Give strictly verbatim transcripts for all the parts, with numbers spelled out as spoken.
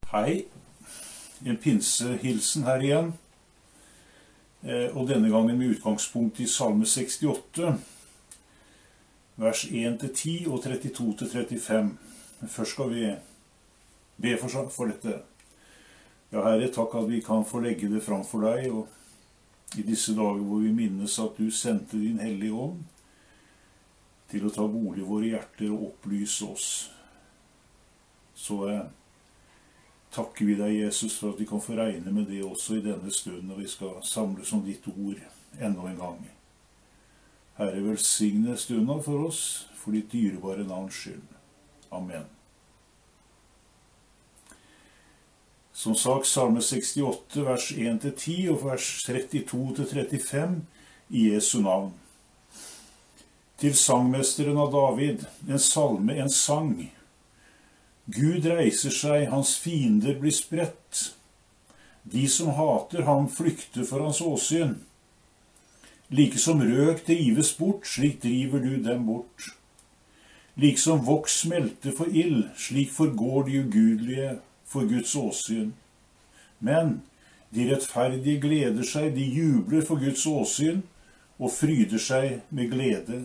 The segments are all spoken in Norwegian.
Hei, en pinsehilsen her igjen, og denne gangen med utgangspunkt i Salme sekstiåtte, vers en til ti og trettito til trettifem. Men først skal vi be for, for dette. Ja, Herre, takk at vi kan få legge det fram for deg, og i disse dager hvor vi minnes at du sendte din hellige ånd til å ta bolig i våre hjerter og opplyse oss. Så eh, takker vi deg, Jesus, for at vi kan få regne med det også i denne stunden, når vi skal samles om ditt ord enda en gang. Herre, velsigne stunden for oss, for ditt dyrebare navns skyld. Amen. Som sagt, Salme sekstiåtte, vers en til ti og vers trettito til trettifem i Jesu navn. Til sangmesteren av David, en salme, en sang. Gud reiser seg, hans fiender blir spredt. De som hater ham flykter for hans åsyn. Like som røk drives bort, slik driver du dem bort. Like som voks smelter for ild, slik forgår de ugudelige for Guds åsyn. Men de rettferdige gleder seg, de jubler for Guds åsyn, og fryder seg med glede.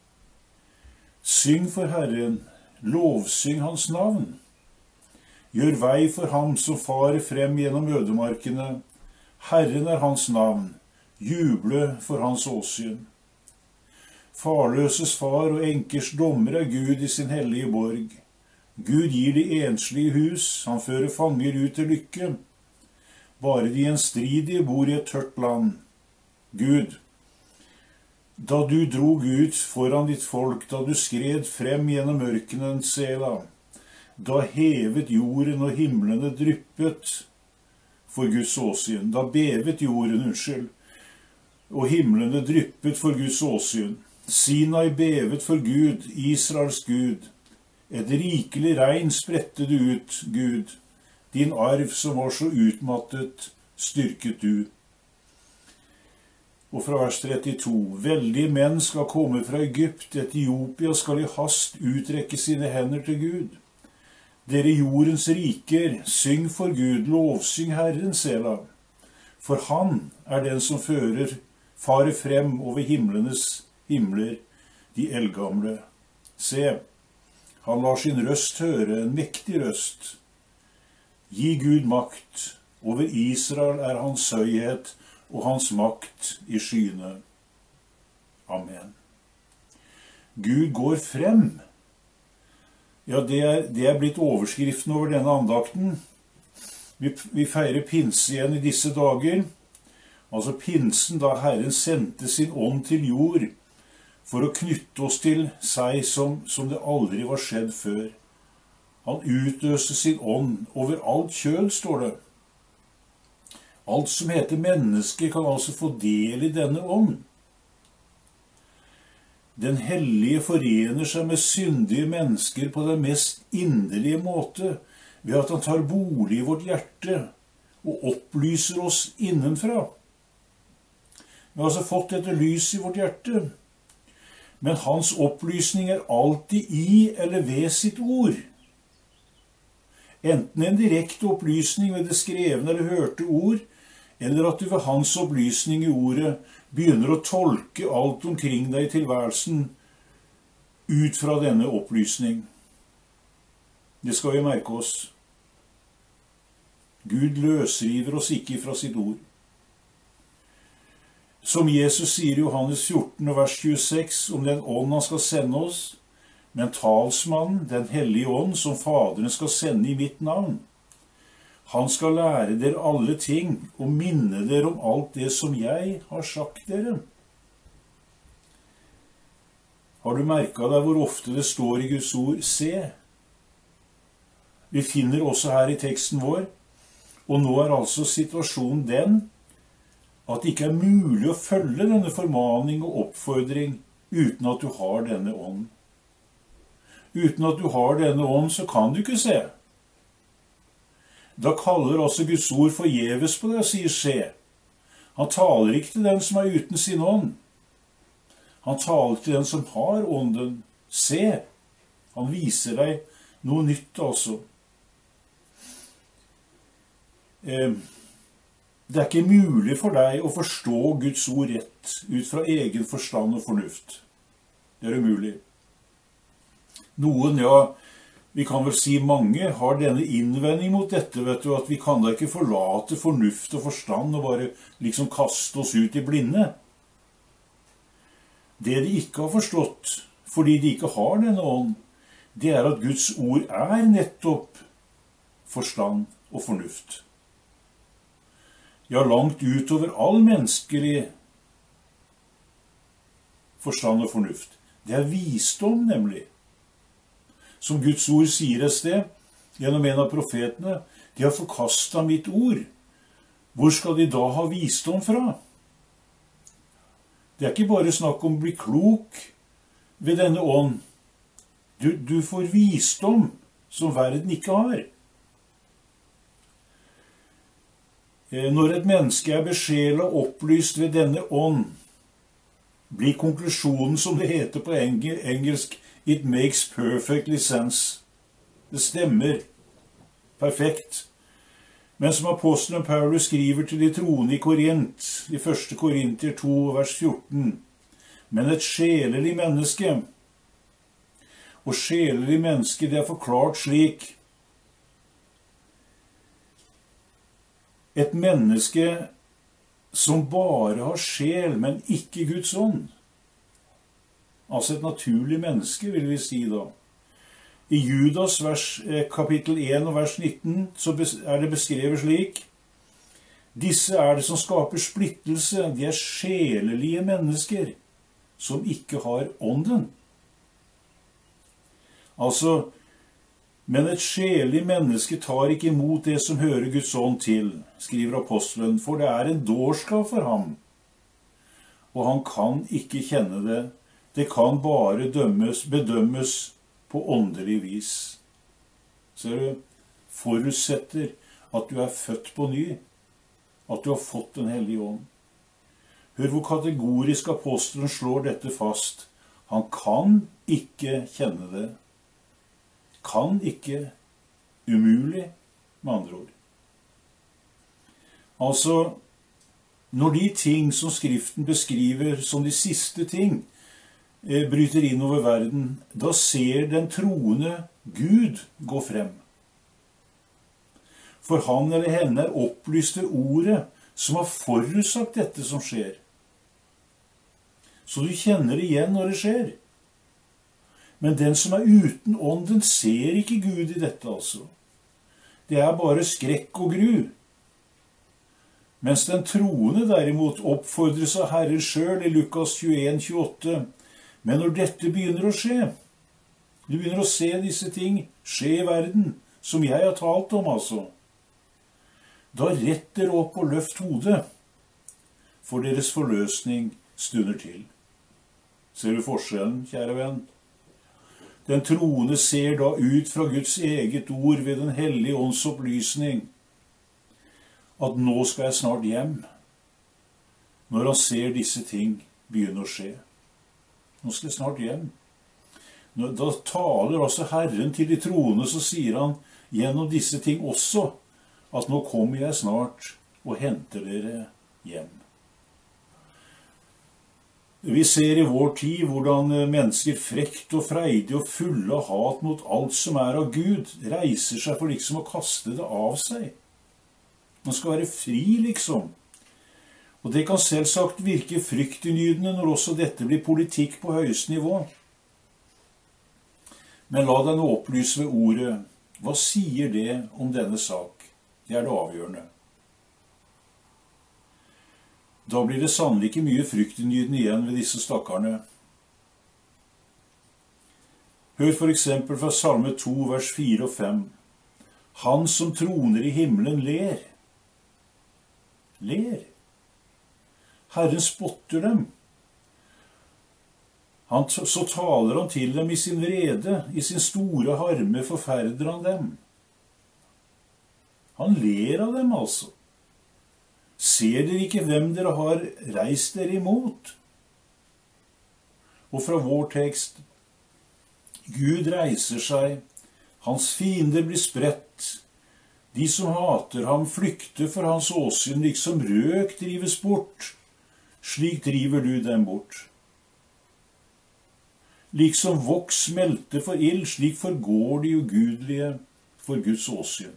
Syng for Herren, lovsyng hans navn. Gjør vei for ham som farer frem gjennom ødemarkene. Herren er hans navn, juble for hans åsyn. Farløses far og enkers dommer er Gud i sin hellige borg. Gud gir de enslige hus, han fører fanger ut til lykke. Bare de gjenstridige bor i et tørt land. Gud, da du drog ut foran ditt folk, da du skred frem gjennom ørkenen, Sela, da hevet jorden og himlene dryppet for Guds åsyn. Da bevet jorden, unnskyld, og himlene dryppet for Guds åsyn. Sinai bevet for Gud, Israels Gud. Et rikelig regn spredte du ut, Gud. Din arv som var så utmattet, styrket du. Og fra vers trettito. Veldige menn skal komme fra Egypt, Etiopia skal i hast utrekke sine hender til Gud. Dere jordens riker, syng for Gud, lovsyng Herren, Sela. For han er den som fører, farer frem over himlenes himler, de eldgamle. Se, han lar sin røst høre, en mektig røst. Gi Gud makt, over Israel er hans høyhet, og hans makt i skyene. Amen. Gud går frem. Ja, det er, det er blitt overskriften over denne andakten. Vi, vi feirer pinse igjen i disse dager. Altså pinsen da Herren sendte sin ånd til jord, for å knytte oss til seg som, som det aldri var skjedd før. Han utøste sin ånd over alt kjøl, står det. Alt som heter menneske kan altså få del i denne ånd. Den hellige forener seg med syndige mennesker på den mest inderlige måte, ved at han tar bolig i vårt hjerte og opplyser oss innenfra. Vi har altså fått dette lys i vårt hjerte, men hans opplysning er alltid i eller ved sitt ord. Enten en direkte opplysning ved det skrevne eller hørte ord, eller at du ved hans opplysning i ordet begynner å tolke alt omkring deg i tilværelsen ut fra denne opplysning. Det skal vi merke oss. Gud løsriver oss ikke fra sitt ord. Som Jesus sier i Johannes fjorten, vers tjueseks, om den ånd han skal sende oss, men talsmannen, den hellige ånd, som Faderen skal sende i mitt navn, han skal lære dere alle ting og minne dere om alt det som jeg har sagt dere. Har du merket deg hvor ofte det står i Guds ord, se? Vi finner også her i teksten vår, og nå er altså situasjonen den, at det ikke er mulig å følge denne formaning og oppfordring uten at du har denne ånd. Uten at du har denne ånd, så kan du ikke se. Da kaller også Guds ord forgjeves på det og sier se. Han taler ikke til den som er uten sin ånd. Han taler til den som har ånden. Se. Han viser deg noe nytt altså. eh, det er ikke mulig for deg å forstå Guds ord rett ut fra egen forstand og fornuft. Det er umulig. Noen, ja, vi kan vel si mange, har denne innvending mot dette, vet du, at vi kan da ikke forlate fornuft og forstand og bare liksom kaste oss ut i blinde. Det de ikke har forstått, fordi de ikke har denne ånd, det er at Guds ord er nettopp forstand og fornuft. Ja, langt utover all menneskelig forstand og fornuft. Det er visdom, nemlig. Som Guds ord sier et sted, gjennom en av profetene, de har forkastet mitt ord. Hvor skal de da ha visdom fra? Det er ikke bare snakk om å bli klok ved denne ånd. Du, du får visdom som verden ikke har. Når et menneske er besjelet og opplyst ved denne ånd, blir konklusjonen, som det heter på engelsk, it makes perfectly sense. Det stemmer perfekt. Men som apostelen Paulus skriver til de troende i Korint, i første Korinter to, vers fjorten, men et sjelelig menneske, og sjelelig menneske, det er forklart slik: et menneske som bare har sjel, men ikke Guds ånd. Altså et naturlig menneske, vil vi si da. I Judas vers, kapittel en og vers nitten så er det beskrevet slik: disse er det som skaper splittelse, de er sjelelige mennesker som ikke har ånden. Altså, men et sjelelig menneske tar ikke imot det som hører Guds ånd til, skriver apostelen, for det er en dårskap for ham, og han kan ikke kjenne det. Det kan bare dømmes, bedømmes på åndelig vis. Ser du, forutsetter at du er født på ny, at du har fått Den hellige ånd. Hør hvor kategorisk apostelen slår dette fast. Han kan ikke kjenne det. Kan ikke, umulig, med andre ord. Altså, når de ting som Skriften beskriver som de siste ting, eh, bryter inn over verden, da ser den troende Gud gå frem. For han eller henne er opplyst ved ordet som har forutsagt dette som skjer. Så du kjenner det igjen når det skjer. Men den som er uten ånden ser ikke Gud i dette, altså. Det er bare skrekk og gru. Mens den troende derimot oppfordres av Herren selv i Lukas tjueen tjueåtte. Men når dette begynner å skje, du begynner å se disse ting skje i verden, som jeg har talt om, altså, da rett dere opp og løft hodet, for deres forløsning stunder til. Ser du forskjellen, kjære venn? Den troende ser da ut fra Guds eget ord ved Den hellige ånds opplysning at nå skal jeg snart hjem, når han ser disse ting begynne å skje. Nå skal jeg snart hjem. Da taler altså Herren til de troende, så sier han gjennom disse ting også at nå kommer jeg snart og henter dere hjem. Vi ser i vår tid hvordan mennesker frekt og freidige og fulle av hat mot alt som er av Gud, reiser seg for liksom å kaste det av seg. Man skal være fri, liksom. Og det kan selvsagt virke fryktinngytende når også dette blir politikk på høyeste nivå. Men la deg nå opplyse ved ordet. Hva sier det om denne sak? Det er det avgjørende. Da blir det sannelig ikke mye fryktinngytende igjen ved disse stakkarene. Hør for eksempel fra Salme to, vers fire og fem. Han som troner i himmelen ler. Ler. Herren spotter dem. Han, så taler han til dem i sin vrede, i sin store harme forferder han dem. Han ler av dem, altså. Ser dere ikke hvem dere har reist dere imot? Og fra vår tekst, Gud reiser seg, hans fiender blir spredt, De som hater ham, flykter for hans åsyn, liksom røk drives bort. Slik driver du dem bort. Liksom voks smelter for ild, slik forgår de ugudelige for Guds åsyn.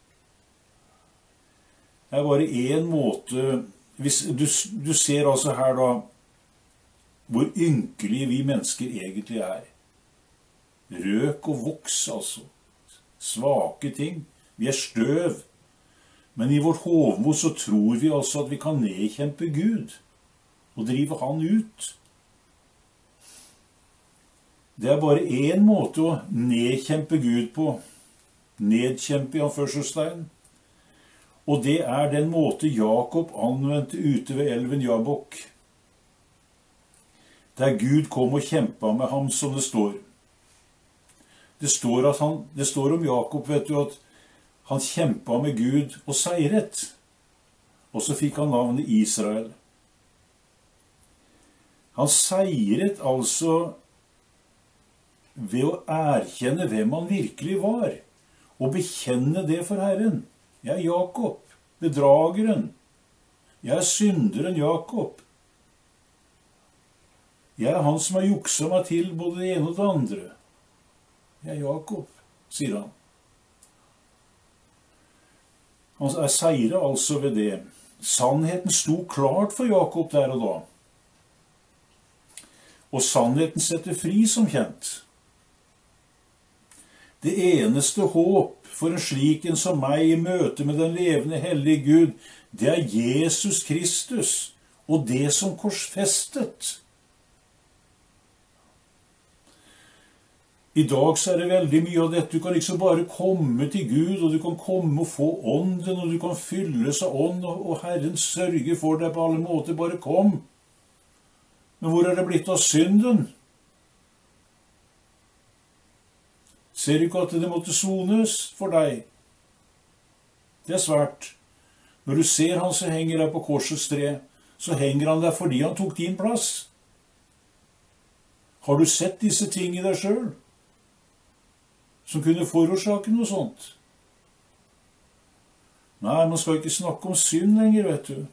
Det er bare en måte, hvis du, du ser altså her da, hvor ynkelige vi mennesker egentlig er. Røk og voks, altså. Svake ting. Vi er støv. Men i vårt hovmod så tror vi altså at vi kan nedkjempe Gud og drive han ut. Det er bare en måte å nedkjempe Gud på. Nedkjempe i anførselstegn. Og det er den måte Jakob anvendte ute ved elven Jabok. Der Gud kom og kjempa med ham, som det står. Det står, at han, det står om Jakob, vet du, at han kjempa med Gud og seiret. Og så fikk han navnet Israel. Han seiret altså ved å erkjenne hvem han virkelig var, og bekjenne det for Herren. Jeg er Jakob, bedrageren. Jeg er synderen Jakob. Jeg er han som har jukset meg til både det ene og det andre. Jeg er Jakob, sier han. Han er seire altså ved det. Sannheten sto klart for Jakob der og da. Og sannheten setter fri, som kjent. Det eneste håp for en slik en som meg i møte med den levende hellige Gud, det er Jesus Kristus og det som korsfestet. I dag så er det veldig mye av dette. Du kan liksom bare komme til Gud, og du kan komme og få ånden, og du kan fylles av ånd, og Herren sørger for deg på alle måter. Bare kom. Men hvor er det blitt av synden? Ser du ikke at det måtte sones for deg? Det er svært. Når du ser han som henger der på korsets tre, så henger han der fordi han tok din plass. Har du sett disse ting i deg selv, som kunne forårsake noe sånt? Nei, man skal ikke snakke om synd lenger, vet du.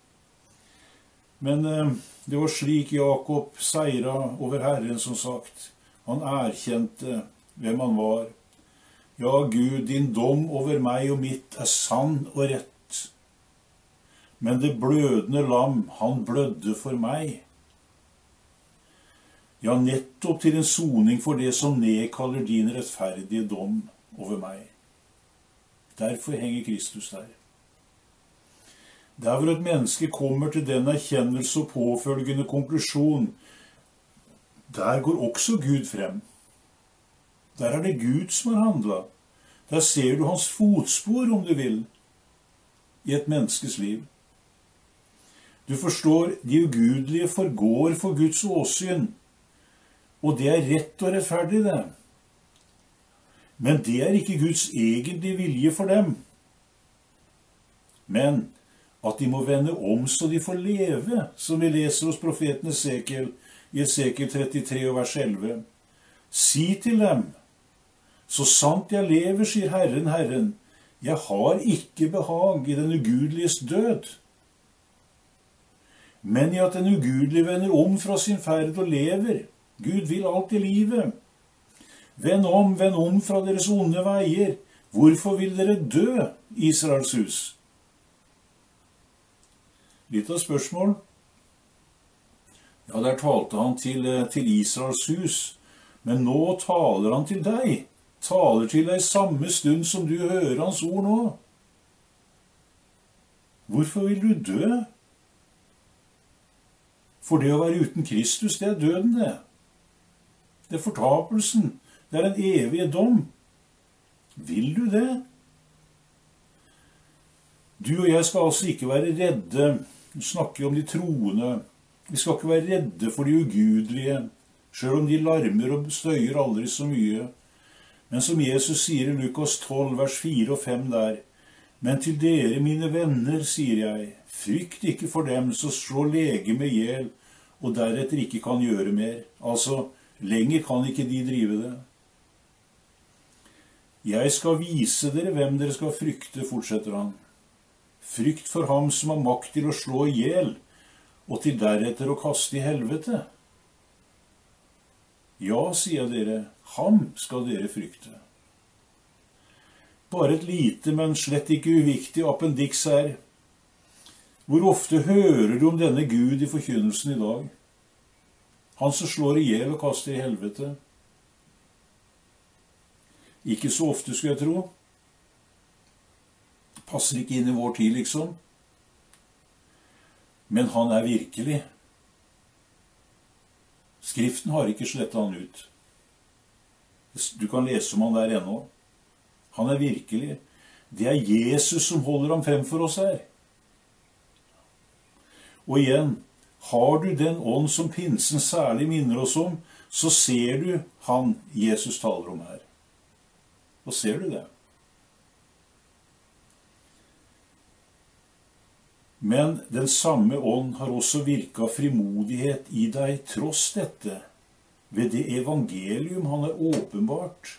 Men eh, det var slik Jakob seira over Herren, som sagt. Han erkjente hvem han var. Ja, Gud, din dom over meg og mitt er sann og rett. Men det blødende lam, han blødde for meg. Ja, nettopp til en soning for det som nedkaller din rettferdige dom over meg. Derfor henger Kristus der. Der hvor et menneske kommer til den erkjennelse og påfølgende konklusjon, der går også Gud frem. Der er det Gud som har handlet. Der ser du hans fotspor, om du vil, i et menneskes liv. Du forstår, de ugudelige forgår for Guds åsyn, og det er rett og rettferdig det. Men det er ikke Guds egentlige vilje for dem. Men at de må vende om så de får leve, som vi leser hos profeten Esekiel, i Esekiel trettitre og vers elleve. Si til dem, så sant jeg lever, sier Herren, Herren, jeg har ikke behag i den ugudeliges død, men i at den ugudelige vender om fra sin ferd og lever. Gud vil alt i livet. Vend om, vend om fra deres onde veier. Hvorfor vil dere dø, Israels hus? Litt av spørsmål. Ja, der talte han til, til Israels hus, men nå taler han til deg. Taler til deg samme stund som du hører hans ord nå. Hvorfor vil du dø? For det å være uten Kristus, det er døden, det. Det er fortapelsen. Det er en evig dom. Vil du det? Du og jeg skal altså ikke være redde. Du snakker om de troende. Vi skal ikke være redde for de ugudelige, selv om de larmer og støyer aldri så mye. Men som Jesus sier i Lukas tolv, vers fire og fem der, men til dere, mine venner, sier jeg, frykt ikke for dem som slår legeme ihjel, og deretter ikke kan gjøre mer. Altså, lenger kan ikke de drive det. Jeg skal vise dere hvem dere skal frykte, fortsetter han. Frykt for ham som har makt til å slå i hjel, og til deretter å kaste i helvete. Ja, sier dere, ham skal dere frykte. Bare et lite, men slett ikke uviktig appendiks her. Hvor ofte hører du om denne Gud i forkynnelsen i dag? Han som slår i hjel og kaster i helvete. Ikke så ofte, skulle jeg tro. Passer ikke inn i vår tid, liksom. Men han er virkelig. Skriften har ikke slettet han ut. Du kan lese om han der ennå. Han er virkelig. Det er Jesus som holder ham frem for oss her. Og igjen, har du den ånd som pinsen særlig minner oss om, så ser du han Jesus taler om her. Og ser du det? Men den samme ånd har også virket frimodighet i deg tross dette, ved det evangelium han er åpenbart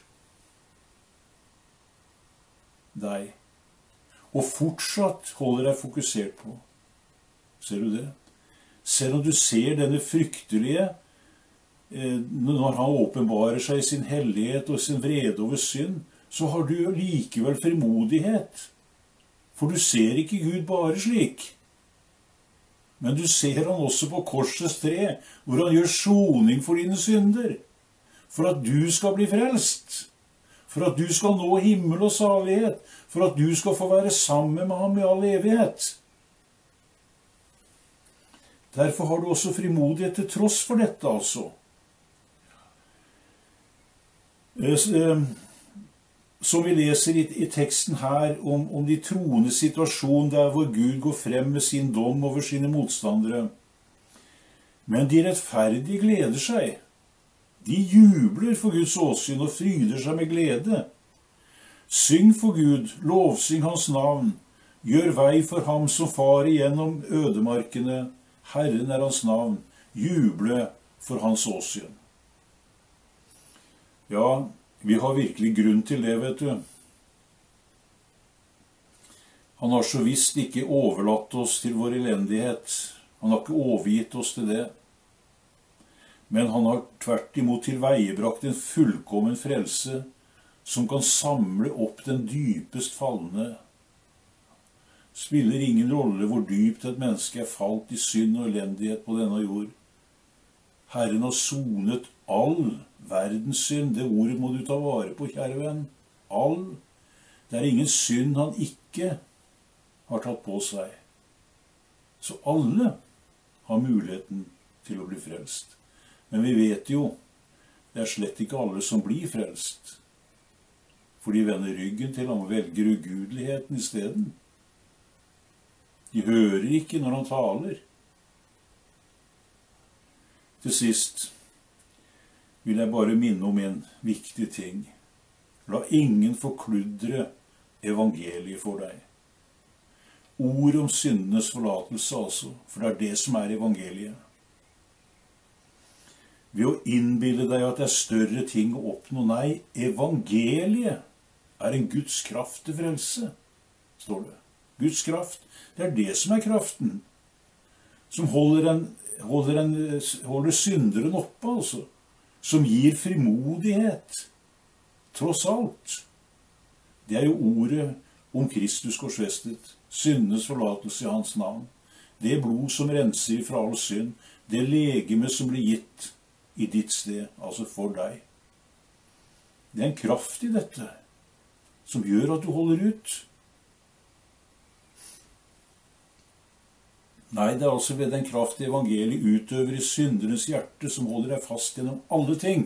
deg, og fortsatt holder deg fokusert på. Ser du det? Selv om du ser denne fryktelige, eh, når han åpenbarer seg i sin hellighet og sin vrede over synd, så har du likevel frimodighet. For du ser ikke Gud bare slik. Men du ser han også på korsets tre, hvor han gjør soning for dine synder. For at du skal bli frelst. For at du skal nå himmel og salighet. For at du skal få være sammen med ham i all evighet. Derfor har du også frimodighet til tross for dette, altså. Som vi leser i, i teksten her om, om de troende situasjon der hvor Gud går frem med sin dom over sine motstandere. Men de rettferdige gleder seg. De jubler for Guds åsyn og fryder seg med glede. Syng for Gud, lovsyng hans navn. Gjør vei for ham som farer gjennom ødemarkene. Herren er hans navn. Juble for hans åsyn. Ja, vi har virkelig grunn til det, vet du. Han har så visst ikke overlatt oss til vår elendighet. Han har ikke overgitt oss til det. Men han har tvert imot tilveiebrakt en fullkommen frelse, som kan samle opp den dypest falne. Spiller ingen rolle hvor dypt et menneske er falt i synd og elendighet på denne jord. Herren har sonet all verdens synd. Det ordet må du ta vare på, kjære venn. All. Det er ingen synd han ikke har tatt på seg. Så alle har muligheten til å bli frelst. Men vi vet jo, det er slett ikke alle som blir frelst. For de vender ryggen til ham og velger ugudeligheten i stedet. De hører ikke når han taler. Til sist vil jeg bare minne om en viktig ting. La ingen forkludre evangeliet for deg. Ord om syndenes forlatelse altså, for det er det som er evangeliet. Ved å innbille deg at det er større ting å oppnå. Nei, evangeliet er en Guds kraft til frelse, står det. Guds kraft, det er det som er kraften, som holder, en, holder, en, holder synderen oppe, altså. Som gir frimodighet, tross alt. Det er jo ordet om Kristus korsfestet, syndenes forlatelse i hans navn. Det blod som renser fra all synd, det legeme som blir gitt i ditt sted, altså for deg. Det er en kraft i dette, som gjør at du holder ut. Nei, det er altså ved den kraft evangeliet utøver i syndernes hjerte som holder deg fast gjennom alle ting.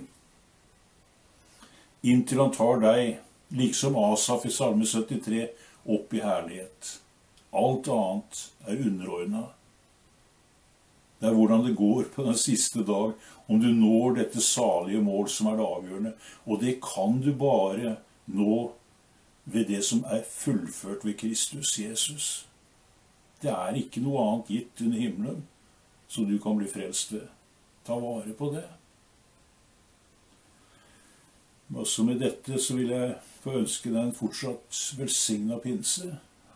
Inntil han tar deg, liksom Asaf i Salme syttitre, opp i herlighet. Alt annet er underordnet. Det er hvordan det går på den siste dag, om du når dette salige mål som er det avgjørende. Og det kan du bare nå ved det som er fullført ved Kristus Jesus. Det er ikke noe annet gitt under himmelen, så du kan bli frelst ved. Ta vare på det. Også med dette så vil jeg få ønske deg en fortsatt velsignet pinse.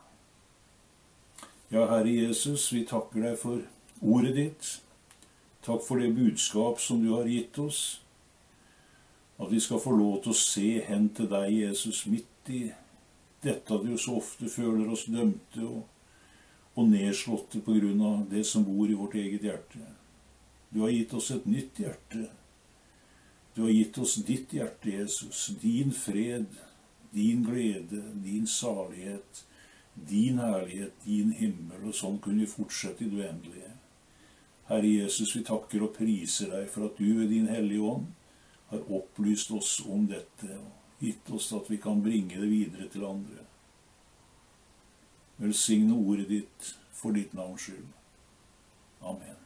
Ja, Herre Jesus, vi takker deg for ordet ditt. Takk for det budskap som du har gitt oss. At vi skal få lov til å se hen til deg, Jesus, midt i dette at vi så ofte føler oss dømte og, og nedslåtte på grunn av det som bor i vårt eget hjerte. Du har gitt oss et nytt hjerte. Du har gitt oss ditt hjerte, Jesus. Din fred, din glede, din salighet, din herlighet, din himmel. Og sånn kunne vi fortsette i det uendelige. Herre Jesus, vi takker og priser deg for at du ved din hellige ånd har opplyst oss om dette og gitt oss at vi kan bringe det videre til andre. Velsigne ordet ditt for ditt navns skyld. Amen.